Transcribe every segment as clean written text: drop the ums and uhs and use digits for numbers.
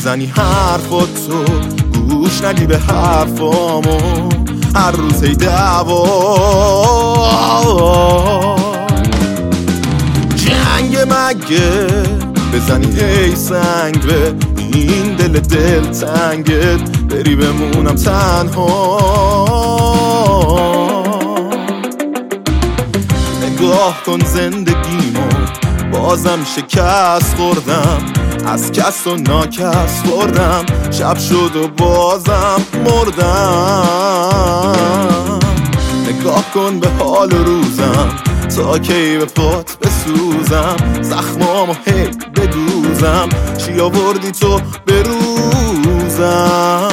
بزنی حرفاتو، گوش ندی به حرفامو، هر روز هی دعوا. جنگ مگه بزنی ای سنگ به این دل تنگت، بری بمونم تنها. نگاه کن زندگیمو، بازم شکست خوردم، از کس و ناکس خوردم، شب شد و بازم مردم. نگاه کن به حال روزم، تا کی به پات بسوزم، زخمامو هی بدوزم، چی آوردی تو بروزم.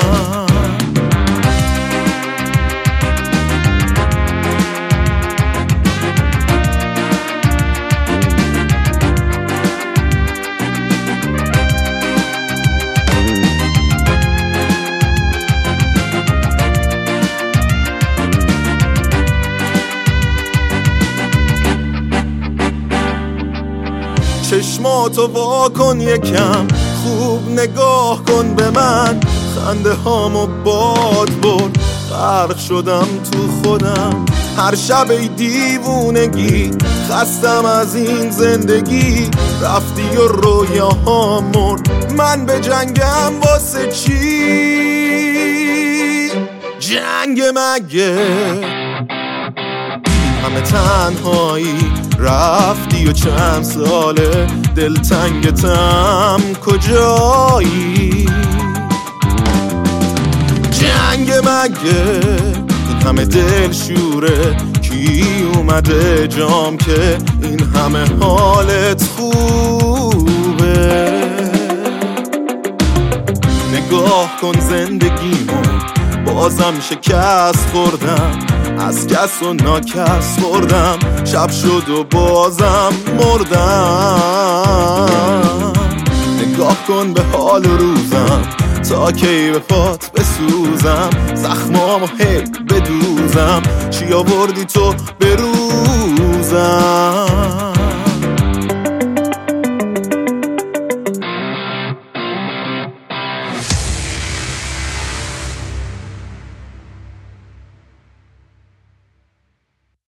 چشماتو وا کن یکم، خوب نگاه کن به من، خنده هامو باد برد، غرق شدم تو خودم. هر شب ای دیوونگی، خستم از این زندگی، رفتی و رویاهام مرد، من به جنگم واسه چی؟ جنگ مگه همه تنهایی، رفتی و چند ساله دلتنگتم کجایی؟ جنگ مگه این همه دل شوره، کی اومده جام که این همه حالت خوبه؟ نگاه کن زندگیمو، بازم شکست خوردم، از کس و ناکس خوردم، شب شد و بازم مردم. نگاه کن به حال روزم، تا کی به پات بسوزم، زخمامو هی بدوزم، چی آوردی تو بروزم.